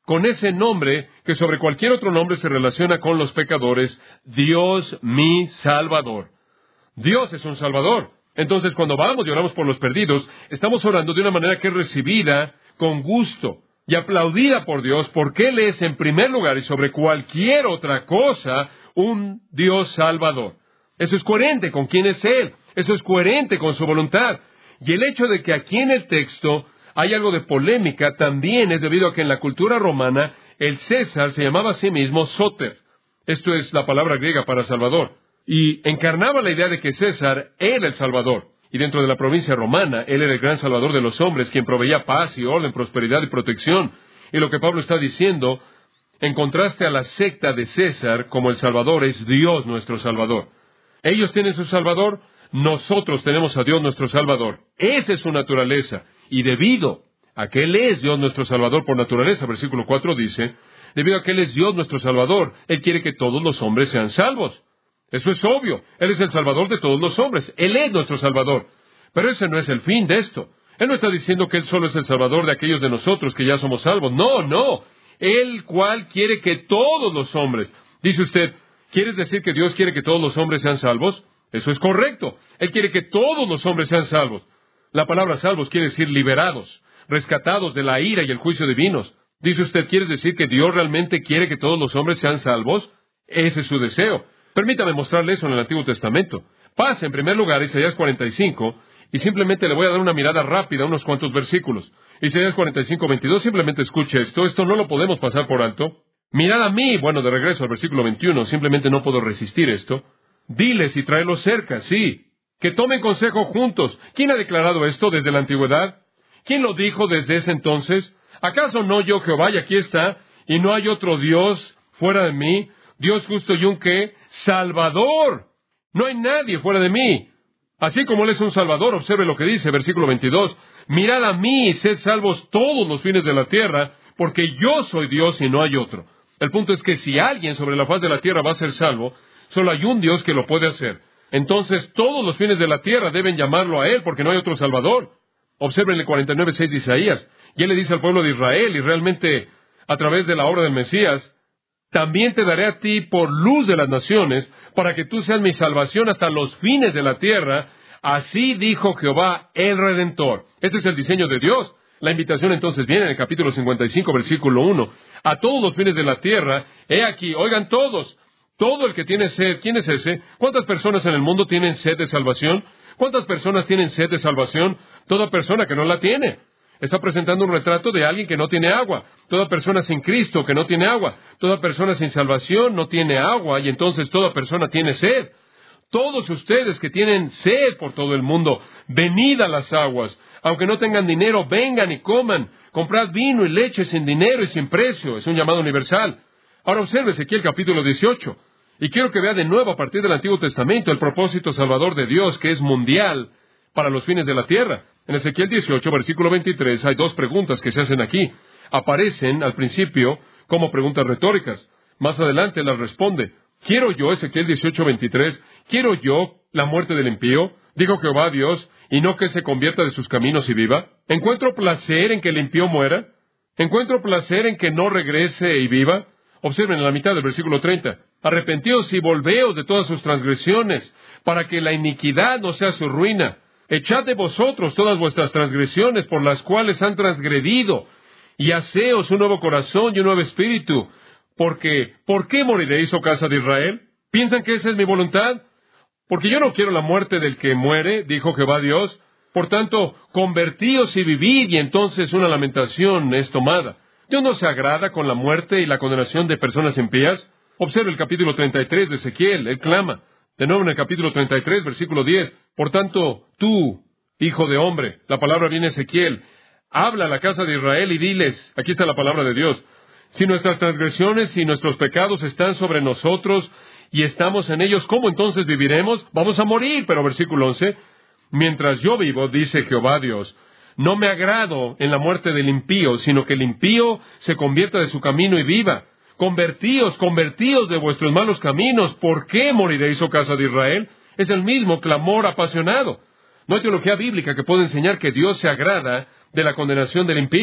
con ese nombre que sobre cualquier otro nombre se relaciona con los pecadores, Dios mi Salvador. Dios es un Salvador. Entonces, cuando vamos y oramos por los perdidos, estamos orando de una manera que es recibida con gusto y aplaudida por Dios, porque Él es, en primer lugar y sobre cualquier otra cosa, un Dios Salvador. Eso es coherente con quién es Él. Eso es coherente con su voluntad. Y el hecho de que aquí en el texto hay algo de polémica también es debido a que en la cultura romana el César se llamaba a sí mismo Soter. Esto es la palabra griega para Salvador. Y encarnaba la idea de que César era el Salvador. Y dentro de la provincia romana, él era el gran Salvador de los hombres, quien proveía paz y orden, prosperidad y protección. Y lo que Pablo está diciendo, en contraste a la secta de César, como el Salvador es Dios nuestro Salvador. Ellos tienen su Salvador, nosotros tenemos a Dios nuestro Salvador. Esa es su naturaleza. Y debido a que Él es Dios nuestro Salvador por naturaleza, versículo 4 dice, debido a que Él es Dios nuestro Salvador, Él quiere que todos los hombres sean salvos. Eso es obvio. Él es el Salvador de todos los hombres. Él es nuestro Salvador. Pero ese no es el fin de esto. Él no está diciendo que Él solo es el Salvador de aquellos de nosotros que ya somos salvos. No, no. Él cual quiere que todos los hombres. Dice usted, ¿quieres decir que Dios quiere que todos los hombres sean salvos? Eso es correcto. Él quiere que todos los hombres sean salvos. La palabra salvos quiere decir liberados, rescatados de la ira y el juicio divinos. Dice usted, ¿quieres decir que Dios realmente quiere que todos los hombres sean salvos? Ese es su deseo. Permítame mostrarle eso en el Antiguo Testamento. Pase en primer lugar a Isaías 45 y simplemente le voy a dar una mirada rápida a unos cuantos versículos. Isaías 45:22, simplemente escuche esto. Esto no lo podemos pasar por alto. Mirad a mí, bueno, de regreso al versículo 21, simplemente no puedo resistir esto. Diles y tráelos cerca, sí. Que tomen consejo juntos. ¿Quién ha declarado esto desde la antigüedad? ¿Quién lo dijo desde ese entonces? ¿Acaso no yo Jehová, y aquí está, y no hay otro Dios fuera de mí? Dios justo y un ¿qué? Salvador. No hay nadie fuera de mí. Así como Él es un Salvador, observe lo que dice, versículo 22. Mirad a mí y sed salvos todos los fines de la tierra, porque yo soy Dios y no hay otro. El punto es que si alguien sobre la faz de la tierra va a ser salvo, solo hay un Dios que lo puede hacer. Entonces todos los fines de la tierra deben llamarlo a Él, porque no hay otro Salvador. Observen el 49:6 de Isaías. Y Él le dice al pueblo de Israel, y realmente a través de la obra del Mesías, también te daré a ti por luz de las naciones, para que tú seas mi salvación hasta los fines de la tierra. Así dijo Jehová, el Redentor. Ese es el diseño de Dios. La invitación entonces viene en el capítulo 55, versículo 1. A todos los fines de la tierra, he aquí, oigan todos, todo el que tiene sed. ¿Quién es ese? ¿Cuántas personas en el mundo tienen sed de salvación? ¿Cuántas personas tienen sed de salvación? Toda persona que no la tiene. Está presentando un retrato de alguien que no tiene agua. Toda persona sin Cristo que no tiene agua. Toda persona sin salvación no tiene agua, y entonces toda persona tiene sed. Todos ustedes que tienen sed por todo el mundo, venid a las aguas. Aunque no tengan dinero, vengan y coman. Comprad vino y leche sin dinero y sin precio. Es un llamado universal. Ahora observe Ezequiel capítulo 18. Y quiero que vea de nuevo a partir del Antiguo Testamento el propósito salvador de Dios, que es mundial para los fines de la tierra. En Ezequiel 18, versículo 23, hay dos preguntas que se hacen aquí. Aparecen al principio como preguntas retóricas. Más adelante las responde. ¿Quiero yo, Ezequiel 18, 23, quiero yo la muerte del impío? Dijo Jehová Dios, y no que se convierta de sus caminos y viva. ¿Encuentro placer en que el impío muera? ¿Encuentro placer en que no regrese y viva? Observen en la mitad del versículo 30. Arrepentíos y volveos de todas sus transgresiones, para que la iniquidad no sea su ruina. Echad de vosotros todas vuestras transgresiones por las cuales han transgredido, y haceos un nuevo corazón y un nuevo espíritu. Porque, ¿por qué moriréis, oh casa de Israel? ¿Piensan que esa es mi voluntad? Porque yo no quiero la muerte del que muere, dijo Jehová Dios. Por tanto, convertíos y vivid, y entonces una lamentación es tomada. ¿Dios no se agrada con la muerte y la condenación de personas impías? Observe el capítulo 33 de Ezequiel, él clama. De nuevo en el capítulo 33, versículo 10. Por tanto, tú, hijo de hombre, la palabra viene Ezequiel, habla a la casa de Israel y diles, aquí está la palabra de Dios, si nuestras transgresiones y nuestros pecados están sobre nosotros y estamos en ellos, ¿cómo entonces viviremos? Vamos a morir. Pero versículo 11, mientras yo vivo, dice Jehová Dios, no me agrado en la muerte del impío, sino que el impío se convierta de su camino y viva. Convertíos de vuestros malos caminos. ¿Por qué moriréis, oh casa de Israel? Es el mismo clamor apasionado. No hay teología bíblica que pueda enseñar que Dios se agrada de la condenación del impío.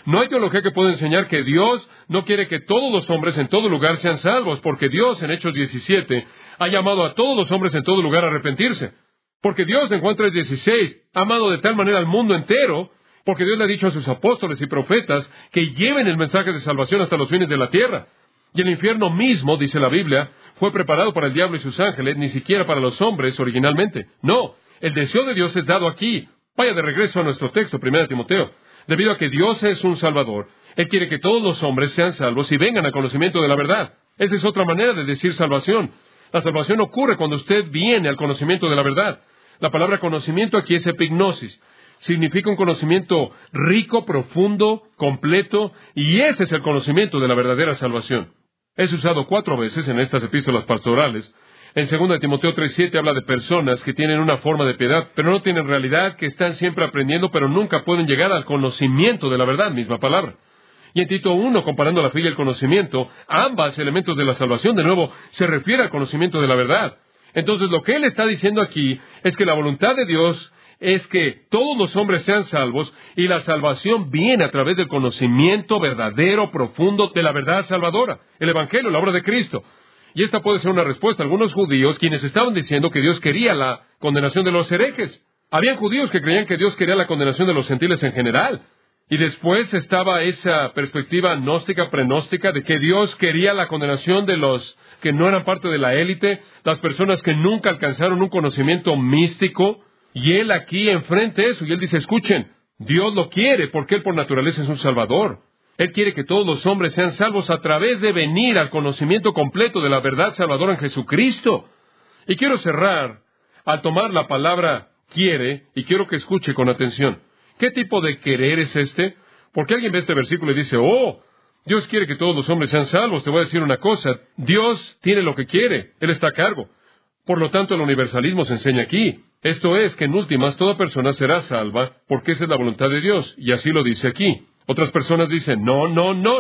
No hay teología que pueda enseñar que Dios no quiere que todos los hombres en todo lugar sean salvos, porque Dios en Hechos 17 ha llamado a todos los hombres en todo lugar a arrepentirse. Porque Dios en Juan 3:16 ha amado de tal manera al mundo entero, porque Dios le ha dicho a sus apóstoles y profetas que lleven el mensaje de salvación hasta los fines de la tierra. Y el infierno mismo, dice la Biblia, fue preparado para el diablo y sus ángeles, ni siquiera para los hombres originalmente. No, el deseo de Dios es dado aquí. Vaya de regreso a nuestro texto, 1 Timoteo. Debido a que Dios es un Salvador, Él quiere que todos los hombres sean salvos y vengan al conocimiento de la verdad. Esa es otra manera de decir salvación. La salvación ocurre cuando usted viene al conocimiento de la verdad. La palabra conocimiento aquí es epignosis. Significa un conocimiento rico, profundo, completo, y ese es el conocimiento de la verdadera salvación. Es usado 4 veces en estas epístolas pastorales. En 2 Timoteo 3:7 habla de personas que tienen una forma de piedad, pero no tienen realidad, que están siempre aprendiendo, pero nunca pueden llegar al conocimiento de la verdad, misma palabra. Y en Tito 1, comparando la fe y el conocimiento, ambos elementos de la salvación, de nuevo, se refiere al conocimiento de la verdad. Entonces, lo que él está diciendo aquí es que la voluntad de Dios es que todos los hombres sean salvos, y la salvación viene a través del conocimiento verdadero, profundo, de la verdad salvadora, el Evangelio, la obra de Cristo. Y esta puede ser una respuesta a algunos judíos quienes estaban diciendo que Dios quería la condenación de los herejes. Habían judíos que creían que Dios quería la condenación de los gentiles en general. Y después estaba esa perspectiva gnóstica, prenóstica, de que Dios quería la condenación de los que no eran parte de la élite, las personas que nunca alcanzaron un conocimiento místico. Y él aquí enfrente eso, y él dice, escuchen, Dios lo quiere porque Él por naturaleza es un Salvador. Él quiere que todos los hombres sean salvos a través de venir al conocimiento completo de la verdad salvadora en Jesucristo. Y quiero cerrar al tomar la palabra quiere, y quiero que escuche con atención. ¿Qué tipo de querer es este? Porque alguien ve este versículo y dice, oh, Dios quiere que todos los hombres sean salvos. Te voy a decir una cosa, Dios tiene lo que quiere, Él está a cargo. Por lo tanto, el universalismo se enseña aquí. Esto es que en últimas toda persona será salva porque esa es la voluntad de Dios, y así lo dice aquí. Otras personas dicen, no.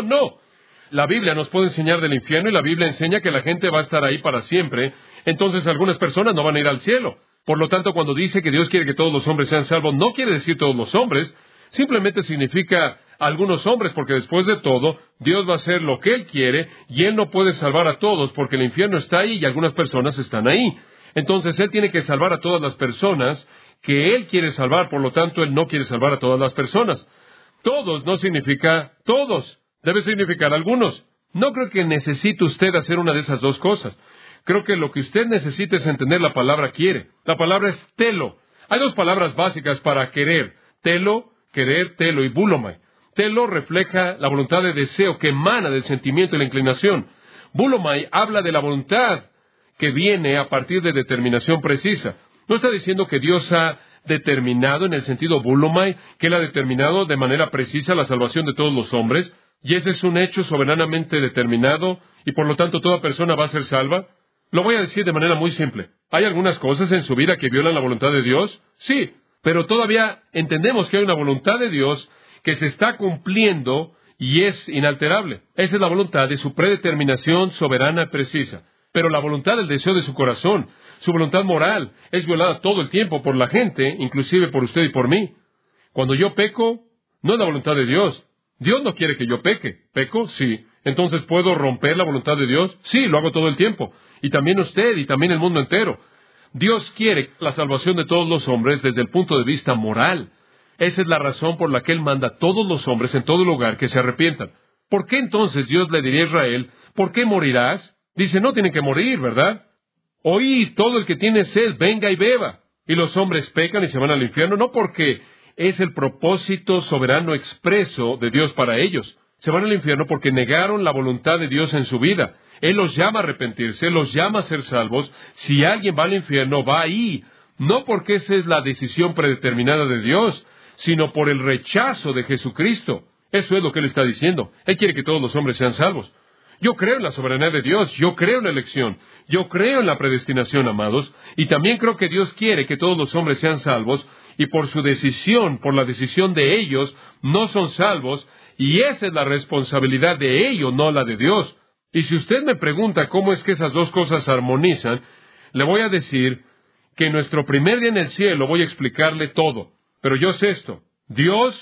La Biblia nos puede enseñar del infierno y la Biblia enseña que la gente va a estar ahí para siempre. Entonces algunas personas no van a ir al cielo. Por lo tanto, cuando dice que Dios quiere que todos los hombres sean salvos, no quiere decir todos los hombres. Simplemente significa algunos hombres, porque después de todo, Dios va a hacer lo que Él quiere y Él no puede salvar a todos porque el infierno está ahí y algunas personas están ahí. Entonces Él tiene que salvar a todas las personas que Él quiere salvar. Por lo tanto, Él no quiere salvar a todas las personas. Todos no significa todos. Debe significar algunos. No creo que necesite usted hacer una de esas dos cosas. Creo que lo que usted necesita es entender la palabra quiere. La palabra es telo. Hay 2 palabras básicas para querer. Telo, querer, telo y bulomai. Telo refleja la voluntad de deseo que emana del sentimiento y la inclinación. Bulomai habla de la voluntad que viene a partir de determinación precisa. No está diciendo que Dios ha determinado en el sentido bulomai, que Él ha determinado de manera precisa la salvación de todos los hombres, y ese es un hecho soberanamente determinado, y por lo tanto toda persona va a ser salva. Lo voy a decir de manera muy simple. ¿Hay algunas cosas en su vida que violan la voluntad de Dios? Sí, pero todavía entendemos que hay una voluntad de Dios que se está cumpliendo y es inalterable. Esa es la voluntad de su predeterminación soberana y precisa. Pero la voluntad del deseo de su corazón, su voluntad moral, es violada todo el tiempo por la gente, inclusive por usted y por mí. Cuando yo peco, no es la voluntad de Dios. Dios no quiere que yo peque. ¿Peco? Sí. Entonces, ¿puedo romper la voluntad de Dios? Sí, lo hago todo el tiempo. Y también usted, y también el mundo entero. Dios quiere la salvación de todos los hombres desde el punto de vista moral. Esa es la razón por la que Él manda a todos los hombres en todo lugar que se arrepientan. ¿Por qué entonces Dios le diría a Israel, ¿por qué morirás? Dice, no tienen que morir, ¿verdad? Oíd, todo el que tiene sed, venga y beba. Y los hombres pecan y se van al infierno, no porque es el propósito soberano expreso de Dios para ellos. Se van al infierno porque negaron la voluntad de Dios en su vida. Él los llama a arrepentirse, los llama a ser salvos. Si alguien va al infierno, va ahí. No porque esa es la decisión predeterminada de Dios, sino por el rechazo de Jesucristo. Eso es lo que Él está diciendo. Él quiere que todos los hombres sean salvos. Yo creo en la soberanía de Dios, yo creo en la elección, yo creo en la predestinación, amados, y también creo que Dios quiere que todos los hombres sean salvos, y por su decisión, por la decisión de ellos, no son salvos, y esa es la responsabilidad de ellos, no la de Dios. Y si usted me pregunta cómo es que esas dos cosas armonizan, le voy a decir que en nuestro primer día en el cielo voy a explicarle todo. Pero yo sé esto, Dios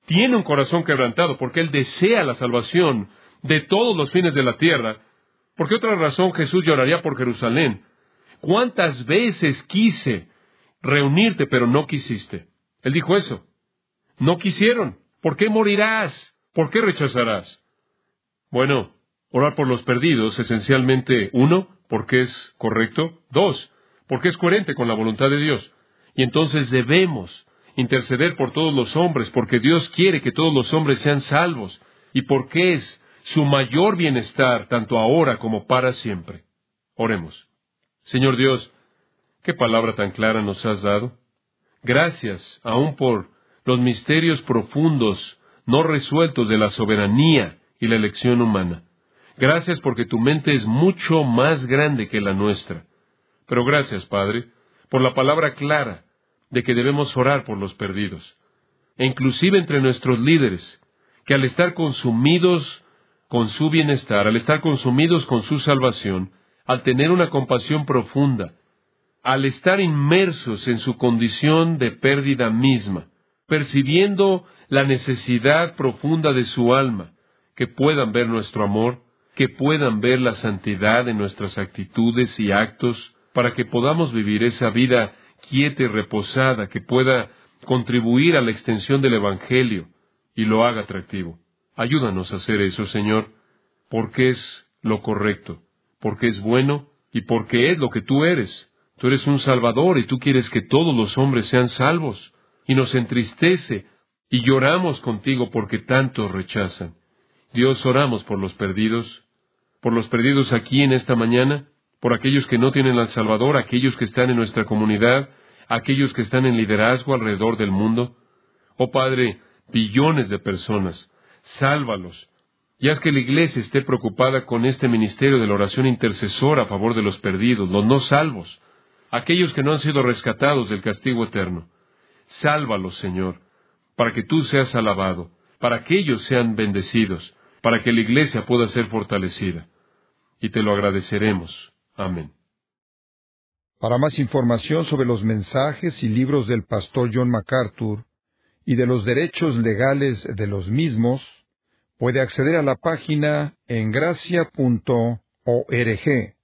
tiene un corazón quebrantado, porque Él desea la salvación de todos los fines de la tierra. ¿Por qué otra razón Jesús lloraría por Jerusalén? ¿Cuántas veces quise reunirte, pero no quisiste? Él dijo eso. No quisieron. ¿Por qué morirás? ¿Por qué rechazarás? Bueno, orar por los perdidos, esencialmente, 1, porque es correcto; 2, porque es coherente con la voluntad de Dios. Y entonces debemos interceder por todos los hombres, porque Dios quiere que todos los hombres sean salvos, y porque es su mayor bienestar, tanto ahora como para siempre. Oremos. Señor Dios, ¿qué palabra tan clara nos has dado? Gracias, aún por los misterios profundos, no resueltos de la soberanía y la elección humana. Gracias porque tu mente es mucho más grande que la nuestra. Pero gracias, Padre, por la palabra clara de que debemos orar por los perdidos, e inclusive entre nuestros líderes, que al estar consumidos con su bienestar, al estar consumidos con su salvación, al tener una compasión profunda, al estar inmersos en su condición de pérdida misma, percibiendo la necesidad profunda de su alma, que puedan ver nuestro amor, que puedan ver la santidad en nuestras actitudes y actos, para que podamos vivir esa vida quieta y reposada, que pueda contribuir a la extensión del Evangelio y lo haga atractivo. Ayúdanos a hacer eso, Señor, porque es lo correcto, porque es bueno y porque es lo que tú eres. Tú eres un Salvador y tú quieres que todos los hombres sean salvos. Y nos entristece y lloramos contigo porque tantos rechazan. Dios, oramos por los perdidos aquí en esta mañana, por aquellos que no tienen al Salvador, aquellos que están en nuestra comunidad, aquellos que están en liderazgo alrededor del mundo. Oh Padre, billones de personas, sálvalos, y haz que la Iglesia esté preocupada con este ministerio de la oración intercesora a favor de los perdidos, los no salvos, aquellos que no han sido rescatados del castigo eterno. Sálvalos, Señor, para que tú seas alabado, para que ellos sean bendecidos, para que la Iglesia pueda ser fortalecida. Y te lo agradeceremos. Amén. Para más información sobre los mensajes y libros del pastor John MacArthur y de los derechos legales de los mismos, puede acceder a la página en gracia.org.